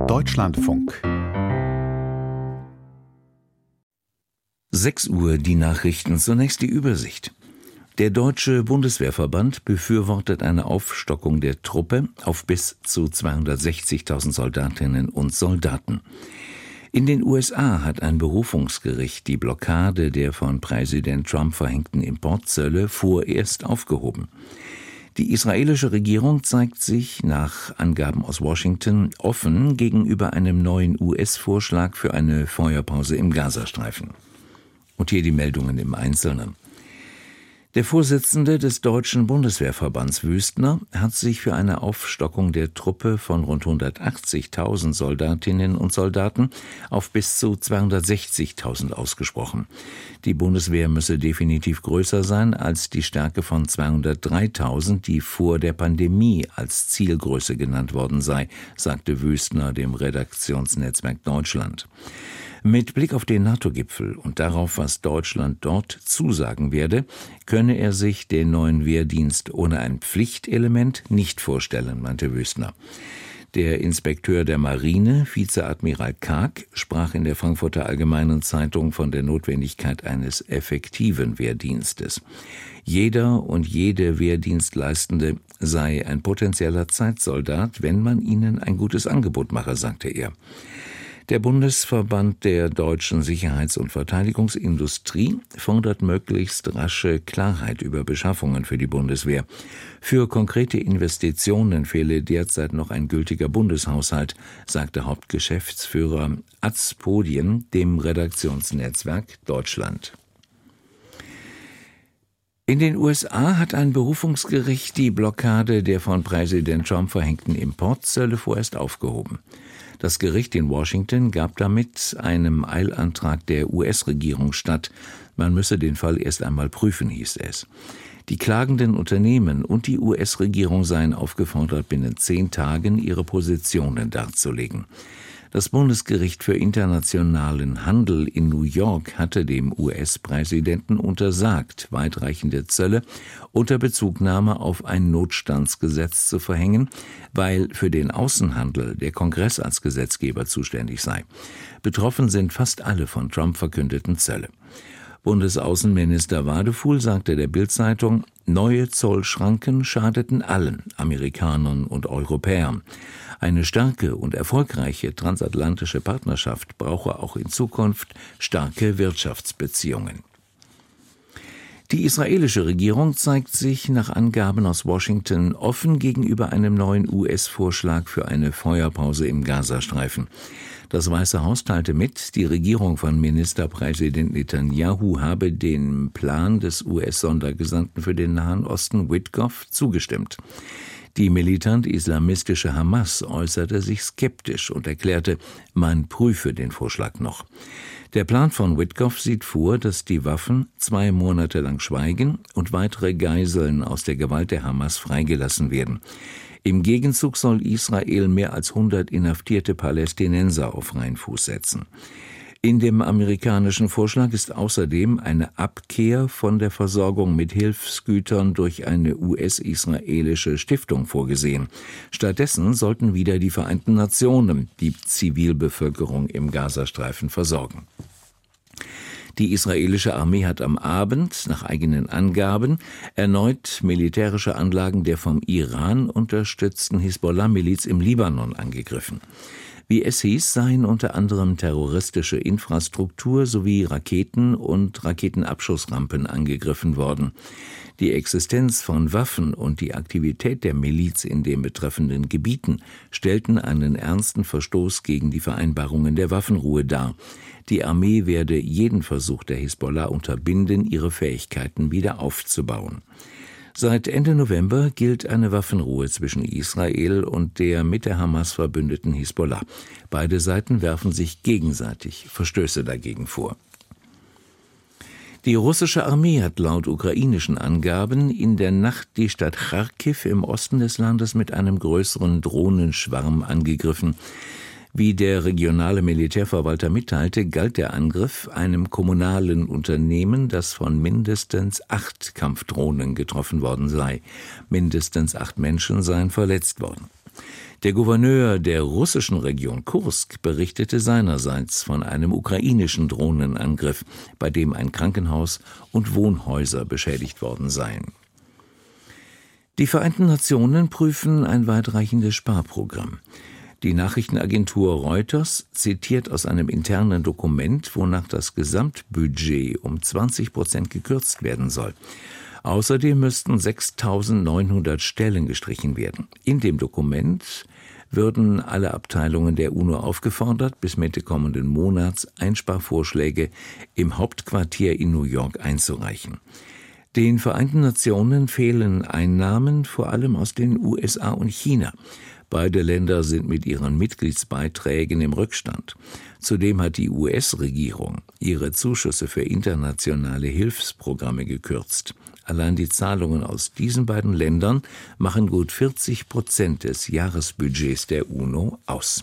Deutschlandfunk. 6 Uhr die Nachrichten, zunächst die Übersicht. Der Deutsche Bundeswehrverband befürwortet eine Aufstockung der Truppe auf bis zu 260.000 Soldatinnen und Soldaten. In den USA hat ein Berufungsgericht die Blockade der von Präsident Trump verhängten Importzölle vorerst aufgehoben. Die israelische Regierung zeigt sich nach Angaben aus Washington offen gegenüber einem neuen US-Vorschlag für eine Feuerpause im Gazastreifen. Und hier die Meldungen im Einzelnen. Der Vorsitzende des Deutschen Bundeswehrverbands Wüstner hat sich für eine Aufstockung der Truppe von rund 180.000 Soldatinnen und Soldaten auf bis zu 260.000 ausgesprochen. Die Bundeswehr müsse definitiv größer sein als die Stärke von 203.000, die vor der Pandemie als Zielgröße genannt worden sei, sagte Wüstner dem Redaktionsnetzwerk Deutschland. Mit Blick auf den NATO-Gipfel und darauf, was Deutschland dort zusagen werde, könne er sich den neuen Wehrdienst ohne ein Pflichtelement nicht vorstellen, meinte Wüstner. Der Inspekteur der Marine, Vizeadmiral Kaag, sprach in der Frankfurter Allgemeinen Zeitung von der Notwendigkeit eines effektiven Wehrdienstes. Jeder und jede Wehrdienstleistende sei ein potenzieller Zeitsoldat, wenn man ihnen ein gutes Angebot mache, sagte er. Der Bundesverband der deutschen Sicherheits- und Verteidigungsindustrie fordert möglichst rasche Klarheit über Beschaffungen für die Bundeswehr. Für konkrete Investitionen fehle derzeit noch ein gültiger Bundeshaushalt, sagte Hauptgeschäftsführer Azpodien dem Redaktionsnetzwerk Deutschland. In den USA hat ein Berufungsgericht die Blockade der von Präsident Trump verhängten Importzölle vorerst aufgehoben. Das Gericht in Washington gab damit einem Eilantrag der US-Regierung statt. Man müsse den Fall erst einmal prüfen, hieß es. Die klagenden Unternehmen und die US-Regierung seien aufgefordert, binnen 10 Tagen ihre Positionen darzulegen. Das Bundesgericht für internationalen Handel in New York hatte dem US-Präsidenten untersagt, weitreichende Zölle unter Bezugnahme auf ein Notstandsgesetz zu verhängen, weil für den Außenhandel der Kongress als Gesetzgeber zuständig sei. Betroffen sind fast alle von Trump verkündeten Zölle. Bundesaußenminister Wadefuhl sagte der Bild-Zeitung, neue Zollschranken schadeten allen Amerikanern und Europäern. Eine starke und erfolgreiche transatlantische Partnerschaft brauche auch in Zukunft starke Wirtschaftsbeziehungen. Die israelische Regierung zeigt sich nach Angaben aus Washington offen gegenüber einem neuen US-Vorschlag für eine Feuerpause im Gazastreifen. Das Weiße Haus teilte mit, die Regierung von Ministerpräsident Netanyahu habe dem Plan des US-Sondergesandten für den Nahen Osten Witkoff zugestimmt. Die militant-islamistische Hamas äußerte sich skeptisch und erklärte, man prüfe den Vorschlag noch. Der Plan von Witkoff sieht vor, dass die Waffen 2 Monate lang schweigen und weitere Geiseln aus der Gewalt der Hamas freigelassen werden. Im Gegenzug soll Israel mehr als 100 inhaftierte Palästinenser auf freien Fuß setzen. In dem amerikanischen Vorschlag ist außerdem eine Abkehr von der Versorgung mit Hilfsgütern durch eine US-israelische Stiftung vorgesehen. Stattdessen sollten wieder die Vereinten Nationen die Zivilbevölkerung im Gazastreifen versorgen. Die israelische Armee hat am Abend, nach eigenen Angaben, erneut militärische Anlagen der vom Iran unterstützten Hisbollah-Miliz im Libanon angegriffen. Wie es hieß, seien unter anderem terroristische Infrastruktur sowie Raketen und Raketenabschussrampen angegriffen worden. Die Existenz von Waffen und die Aktivität der Miliz in den betreffenden Gebieten stellten einen ernsten Verstoß gegen die Vereinbarungen der Waffenruhe dar. Die Armee werde jeden Versuch der Hisbollah unterbinden, ihre Fähigkeiten wieder aufzubauen. Seit Ende November gilt eine Waffenruhe zwischen Israel und der mit der Hamas verbündeten Hisbollah. Beide Seiten werfen sich gegenseitig Verstöße dagegen vor. Die russische Armee hat laut ukrainischen Angaben in der Nacht die Stadt Charkiw im Osten des Landes mit einem größeren Drohnenschwarm angegriffen. Wie der regionale Militärverwalter mitteilte, galt der Angriff einem kommunalen Unternehmen, das von mindestens 8 Kampfdrohnen getroffen worden sei. Mindestens 8 Menschen seien verletzt worden. Der Gouverneur der russischen Region Kursk berichtete seinerseits von einem ukrainischen Drohnenangriff, bei dem ein Krankenhaus und Wohnhäuser beschädigt worden seien. Die Vereinten Nationen prüfen ein weitreichendes Sparprogramm. Die Nachrichtenagentur Reuters zitiert aus einem internen Dokument, wonach das Gesamtbudget um 20% gekürzt werden soll. Außerdem müssten 6.900 Stellen gestrichen werden. In dem Dokument würden alle Abteilungen der UNO aufgefordert, bis Mitte kommenden Monats Einsparvorschläge im Hauptquartier in New York einzureichen. Den Vereinten Nationen fehlen Einnahmen, vor allem aus den USA und China. Beide Länder sind mit ihren Mitgliedsbeiträgen im Rückstand. Zudem hat die US-Regierung ihre Zuschüsse für internationale Hilfsprogramme gekürzt. Allein die Zahlungen aus diesen beiden Ländern machen gut 40% des Jahresbudgets der UNO aus.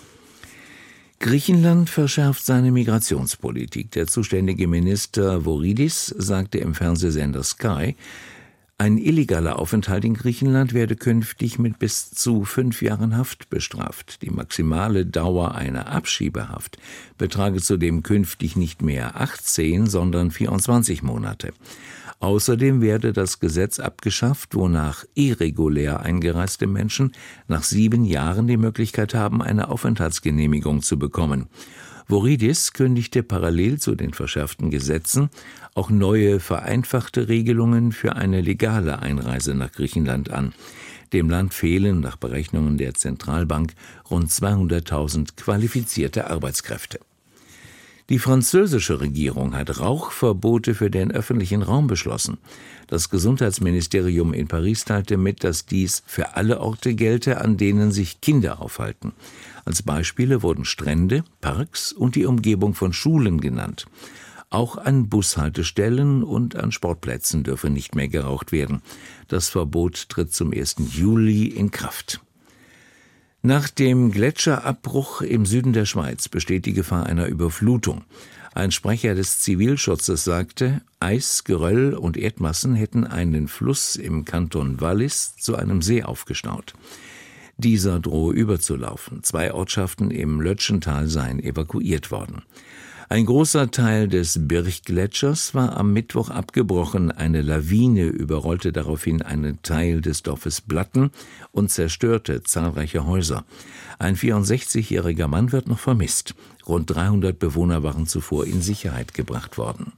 Griechenland verschärft seine Migrationspolitik. Der zuständige Minister Voridis sagte im Fernsehsender Sky, ein illegaler Aufenthalt in Griechenland werde künftig mit bis zu 5 Jahren Haft bestraft. Die maximale Dauer einer Abschiebehaft betrage zudem künftig nicht mehr 18, sondern 24 Monate. Außerdem werde das Gesetz abgeschafft, wonach irregulär eingereiste Menschen nach 7 Jahren die Möglichkeit haben, eine Aufenthaltsgenehmigung zu bekommen. Voridis kündigte parallel zu den verschärften Gesetzen auch neue vereinfachte Regelungen für eine legale Einreise nach Griechenland an. Dem Land fehlen nach Berechnungen der Zentralbank rund 200.000 qualifizierte Arbeitskräfte. Die französische Regierung hat Rauchverbote für den öffentlichen Raum beschlossen. Das Gesundheitsministerium in Paris teilte mit, dass dies für alle Orte gelte, an denen sich Kinder aufhalten. Als Beispiele wurden Strände, Parks und die Umgebung von Schulen genannt. Auch an Bushaltestellen und an Sportplätzen dürfe nicht mehr geraucht werden. Das Verbot tritt zum 1. Juli in Kraft. Nach dem Gletscherabbruch im Süden der Schweiz besteht die Gefahr einer Überflutung. Ein Sprecher des Zivilschutzes sagte, Eis, Geröll und Erdmassen hätten einen Fluss im Kanton Wallis zu einem See aufgestaut. Dieser drohe überzulaufen. 2 Ortschaften im Lötschental seien evakuiert worden. Ein großer Teil des Birchgletschers war am Mittwoch abgebrochen. Eine Lawine überrollte daraufhin einen Teil des Dorfes Blatten und zerstörte zahlreiche Häuser. Ein 64-jähriger Mann wird noch vermisst. Rund 300 Bewohner waren zuvor in Sicherheit gebracht worden.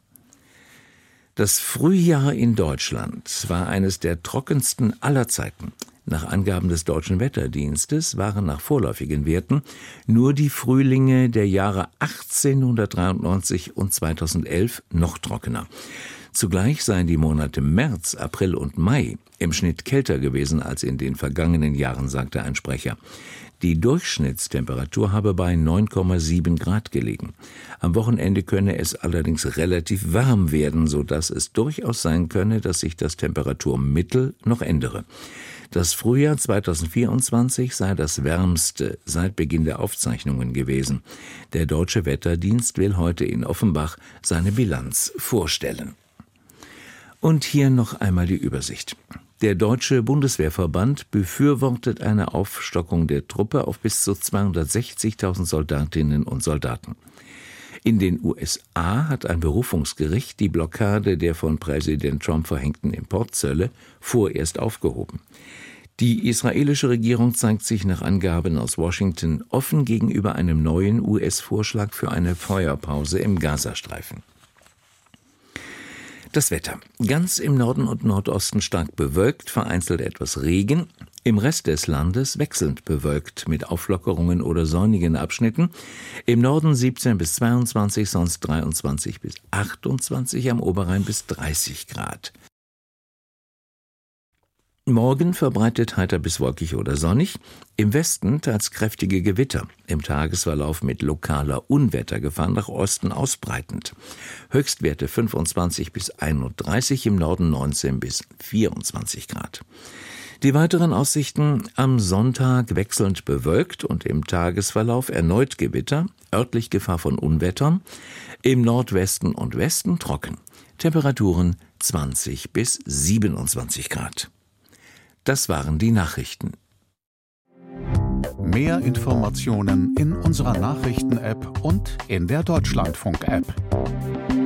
Das Frühjahr in Deutschland war eines der trockensten aller Zeiten. Nach Angaben des Deutschen Wetterdienstes waren nach vorläufigen Werten nur die Frühlinge der Jahre 1893 und 2011 noch trockener. Zugleich seien die Monate März, April und Mai im Schnitt kälter gewesen als in den vergangenen Jahren, sagte ein Sprecher. Die Durchschnittstemperatur habe bei 9,7 Grad gelegen. Am Wochenende könne es allerdings relativ warm werden, sodass es durchaus sein könne, dass sich das Temperaturmittel noch ändere. Das Frühjahr 2024 sei das wärmste seit Beginn der Aufzeichnungen gewesen. Der Deutsche Wetterdienst will heute in Offenbach seine Bilanz vorstellen. Und hier noch einmal die Übersicht. Der Deutsche Bundeswehrverband befürwortet eine Aufstockung der Truppe auf bis zu 260.000 Soldatinnen und Soldaten. In den USA hat ein Berufungsgericht die Blockade der von Präsident Trump verhängten Importzölle vorerst aufgehoben. Die israelische Regierung zeigt sich nach Angaben aus Washington offen gegenüber einem neuen US-Vorschlag für eine Feuerpause im Gazastreifen. Das Wetter. Ganz im Norden und Nordosten stark bewölkt, vereinzelt etwas Regen. Im Rest des Landes wechselnd bewölkt mit Auflockerungen oder sonnigen Abschnitten. Im Norden 17 bis 22, sonst 23 bis 28, am Oberrhein bis 30 Grad. Morgen verbreitet heiter bis wolkig oder sonnig, im Westen teils kräftige Gewitter, im Tagesverlauf mit lokaler Unwettergefahr nach Osten ausbreitend. Höchstwerte 25 bis 31, im Norden 19 bis 24 Grad. Die weiteren Aussichten: am Sonntag wechselnd bewölkt und im Tagesverlauf erneut Gewitter, örtlich Gefahr von Unwettern, im Nordwesten und Westen trocken. Temperaturen 20 bis 27 Grad. Das waren die Nachrichten. Mehr Informationen in unserer Nachrichten-App und in der Deutschlandfunk-App.